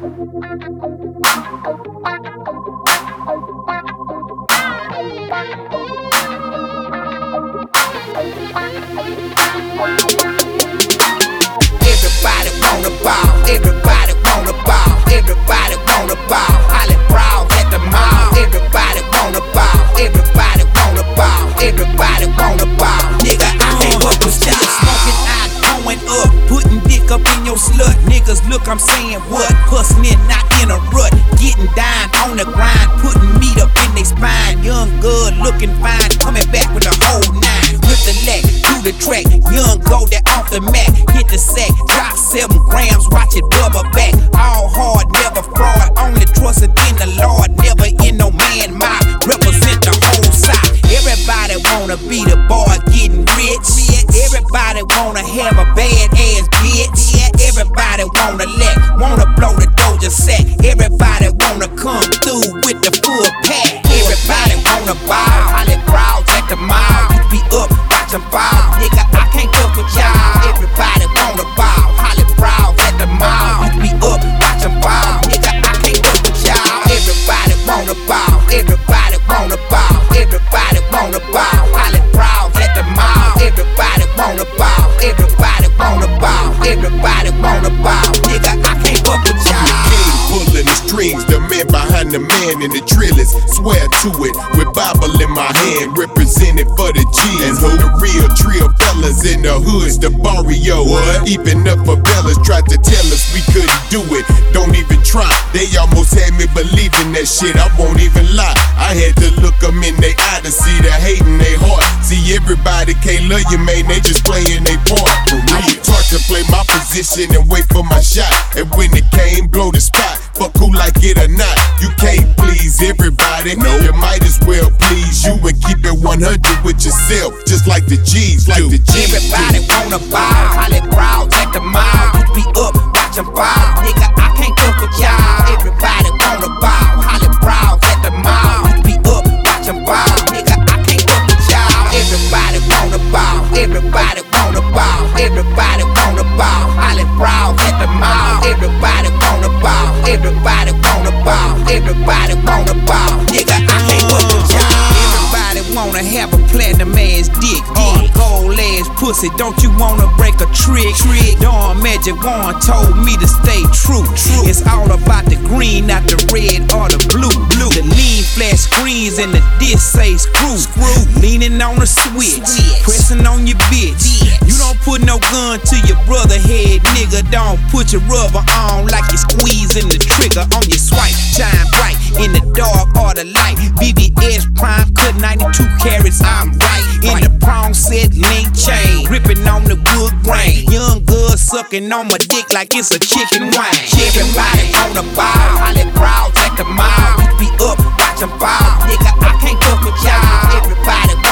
Everybody wanna ball, everybody wanna ball, everybody wanna ball. Holly Brown at the mall. Everybody wanna ball, everybody wanna ball, everybody wanna ball. Nigga, I can't fuck with you. Smoking out, going up, putting dick up in your slut. Niggas, look, I'm saying what? Hustling, not in a rut. Getting down on the grind, putting meat up in they spine. Young, good, looking fine, coming back with the whole nine. With the leg, do the track, young, go that off the mat. Hit the sack, drop 7 grams, watch it bubble back. All hard, never fraud, only trusting in the Lord. Never in no man mouth, represent the whole side. Everybody wanna be the boy getting rich. Everybody wanna have a bad ass bitch. Everybody wanna blow the Doja sack. Everybody wanna come through with the full pack. Everybody wanna ball, Holly Brown at the mall. You be up, watch 'em fall. Nigga, I can't fuck with y'all. Everybody wanna ball, Holly Brown at the mall. You be up, watch 'em fall. Nigga, I can't fuck with y'all. Everybody wanna ball, everybody wanna ball, everybody wanna ball. Holly Brown at the mall. Everybody wanna ball, everybody wanna ball, everybody wanna ball. Nigga, I can't fuck with y'all. Pulling the strings, the man behind the man in the drillers. Swear to it, with Bible in my hand, represented for the G's. And who the real trio fellas in the hoods, the barrio. Even up fellas tried to tell us we couldn't do it. Don't even try. They almost had me believing that shit. I won't even lie. I had to look them in their eye to see the hate in their heart. See, everybody can't love you, man. They just playing their part. For real. I was taught to play my position and wait for my shot. And when it came, blow the spot. Fuck who like it or not. You can't please everybody. No, you might as well please you and keep it 100 with yourself, just like the G's do. Everybody wanna ball, Holly Brown at the mall. You be up, watch 'em fall. Nigga, I can't fuck with y'all. Everybody wanna ball, Holly Brown at the mall. You be up, watch 'em fall. Nigga, I can't fuck with y'all. Everybody wanna ball, everybody wanna ball, everybody wanna ball. Holly Brown at the mall. Everybody wanna ball, everybody wanna ball, everybody wanna ball. Nigga, I can't fuck with y'all. Everybody wanna have a platinum ass dick, gold ass pussy. Don't you wanna break a trick? Dawn Magic Wand told me to stay true. It's all about the green, not the red or the blue. The lean flash screens and the disc say screw. Leaning on the switch, pressing on your bitch. You don't put no gun to your brother head, nigga. Don't put your rubber on like you're squeezing the trigger on your swipe. Shine bright in the dark or the light. BBS prime cut 92 carats, I'm right. In the prong set link chain, gripping on the wood grain. Young good sucking on my dick like it's a chicken wing. Everybody wanna ball, Holly Brown at the mall. You be up, watch 'em fall. Nigga, I can't fuck with y'all. Everybody